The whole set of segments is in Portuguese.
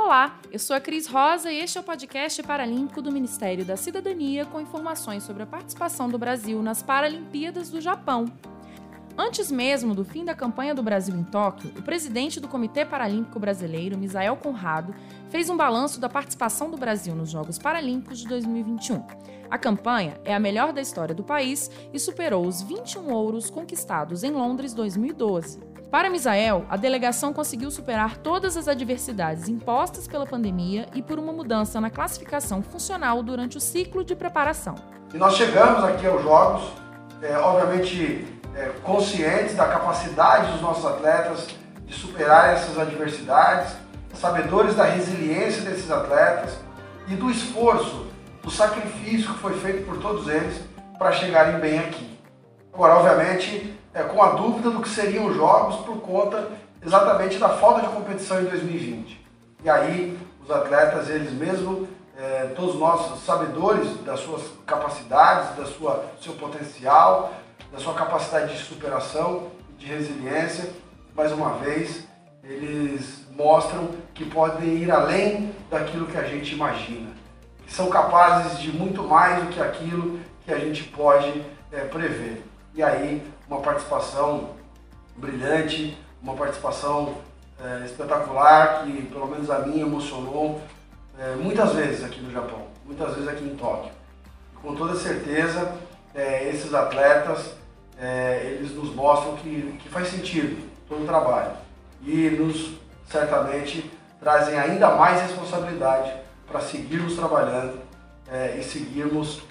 Olá, eu sou a Cris Rosa e este é o podcast paralímpico do Ministério da Cidadania com informações sobre a participação do Brasil nas Paralimpíadas do Japão. Antes mesmo do fim da campanha do Brasil em Tóquio, o presidente do Comitê Paralímpico Brasileiro, Misael Conrado, fez um balanço da participação do Brasil nos Jogos Paralímpicos de 2021. A campanha é a melhor da história do país e superou os 21 ouros conquistados em Londres 2012. Para Misael, a delegação conseguiu superar todas as adversidades impostas pela pandemia e por uma mudança na classificação funcional durante o ciclo de preparação. E nós chegamos aqui aos Jogos, obviamente conscientes da capacidade dos nossos atletas de superar essas adversidades, sabedores da resiliência desses atletas e do esforço, do sacrifício que foi feito por todos eles para chegarem bem aqui. Agora, obviamente, com a dúvida do que seriam os Jogos por conta exatamente da falta de competição em 2020. E aí, os atletas, eles mesmos, todos nós sabedores das suas capacidades, do seu potencial, da sua capacidade de superação, de resiliência, mais uma vez, eles mostram que podem ir além daquilo que a gente imagina, que são capazes de muito mais do que aquilo que a gente pode prever. E aí, uma participação brilhante, uma participação espetacular, que pelo menos a mim emocionou muitas vezes aqui no Japão, muitas vezes aqui em Tóquio. E, com toda certeza, esses atletas, eles nos mostram que faz sentido todo o trabalho e nos, certamente, trazem ainda mais responsabilidade para seguirmos trabalhando e seguirmos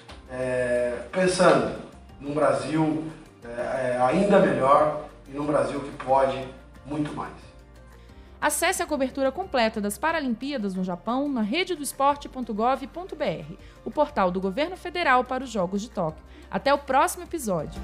pensando num Brasil ainda melhor e num Brasil que pode muito mais. Acesse a cobertura completa das Paralimpíadas no Japão na rededoesporte.gov.br, o portal do Governo Federal para os Jogos de Tóquio. Até o próximo episódio.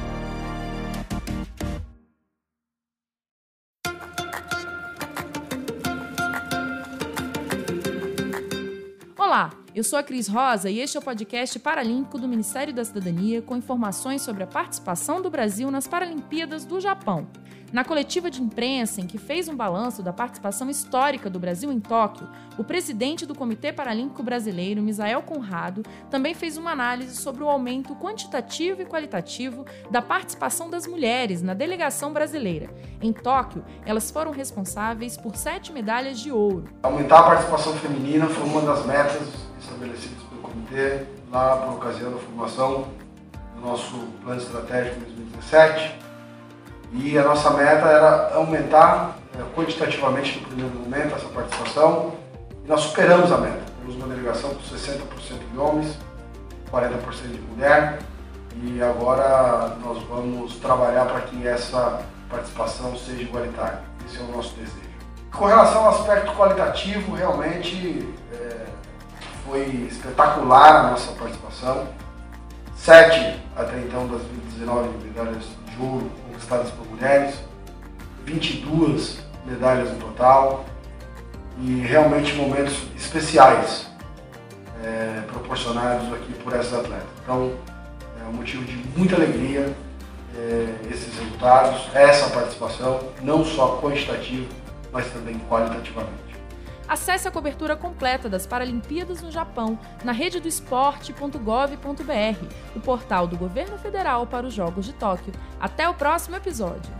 Olá, eu sou a Cris Rosa e este é o podcast paralímpico do Ministério da Cidadania com informações sobre a participação do Brasil nas Paralimpíadas do Japão. Na coletiva de imprensa em que fez um balanço da participação histórica do Brasil em Tóquio, o presidente do Comitê Paralímpico Brasileiro, Misael Conrado, também fez uma análise sobre o aumento quantitativo e qualitativo da participação das mulheres na delegação brasileira. Em Tóquio, elas foram responsáveis por 7 medalhas de ouro. Aumentar a participação feminina foi uma das metas estabelecidas pelo comitê lá por ocasião da formação do nosso plano estratégico de 2017. E a nossa meta era aumentar quantitativamente no primeiro momento essa participação e nós superamos a meta. Temos uma delegação com 60% de homens, 40% de mulher e agora nós vamos trabalhar para que essa participação seja igualitária. Esse é o nosso desejo. Com relação ao aspecto qualitativo, realmente foi espetacular a nossa participação. 7 até então das 19 medalhas de ouro conquistadas por mulheres, 22 medalhas no total e realmente momentos especiais proporcionados aqui por essas atletas. Então é um motivo de muita alegria esses resultados, essa participação, não só quantitativa, mas também qualitativamente. Acesse a cobertura completa das Paralimpíadas no Japão na rededoesporte.gov.br, o portal do Governo Federal para os Jogos de Tóquio. Até o próximo episódio.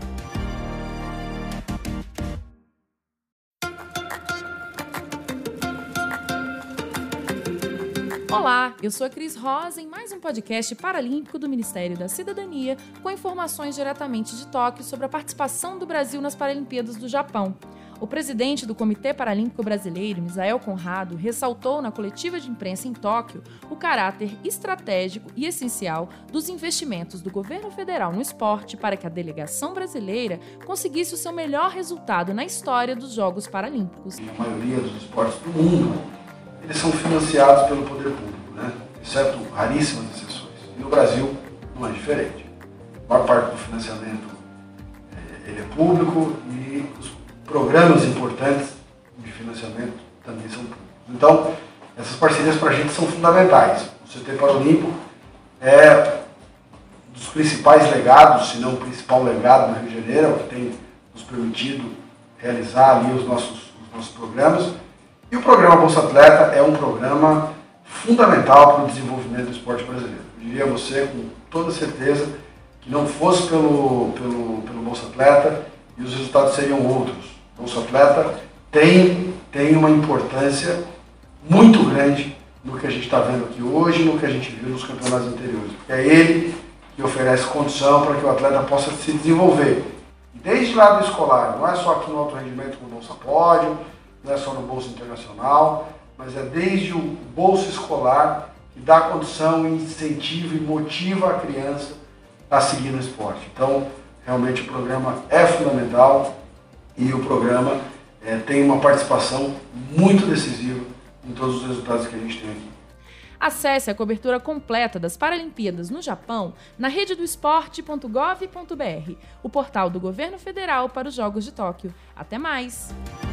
Olá, eu sou a Cris Rosa em mais um podcast paralímpico do Ministério da Cidadania com informações diretamente de Tóquio sobre a participação do Brasil nas Paralimpíadas do Japão. O presidente do Comitê Paralímpico Brasileiro, Misael Conrado, ressaltou na coletiva de imprensa em Tóquio o caráter estratégico e essencial dos investimentos do governo federal no esporte para que a delegação brasileira conseguisse o seu melhor resultado na história dos Jogos Paralímpicos. A maioria dos esportes do mundo, eles são financiados pelo poder público, né? Exceto raríssimas exceções. E no Brasil não é diferente. A maior parte do financiamento ele é público e os programas importantes de financiamento também são públicos. Então, essas parcerias para a gente são fundamentais. O CT Paralímpico é dos principais legados, se não o principal legado no Rio de Janeiro, é o que tem nos permitido realizar ali os nossos programas. E o programa Bolsa Atleta é um programa fundamental para o desenvolvimento do esporte brasileiro. Eu diria a você com toda certeza que não fosse pelo Bolsa Atleta e os resultados seriam outros. O Bolsa Atleta tem uma importância muito grande no que a gente está vendo aqui hoje, no que a gente viu nos campeonatos anteriores. Porque é ele que oferece condição para que o atleta possa se desenvolver. Desde lá do escolar, não é só aqui no alto rendimento com o Bolsa Pódio, não é só no Bolsa Internacional, mas é desde o Bolsa Escolar que dá condição, incentivo e motiva a criança a seguir no esporte. Então, realmente o programa é fundamental e o programa tem uma participação muito decisiva em todos os resultados que a gente tem aqui. Acesse a cobertura completa das Paralimpíadas no Japão na rededoesporte.gov.br, o portal do Governo Federal para os Jogos de Tóquio. Até mais!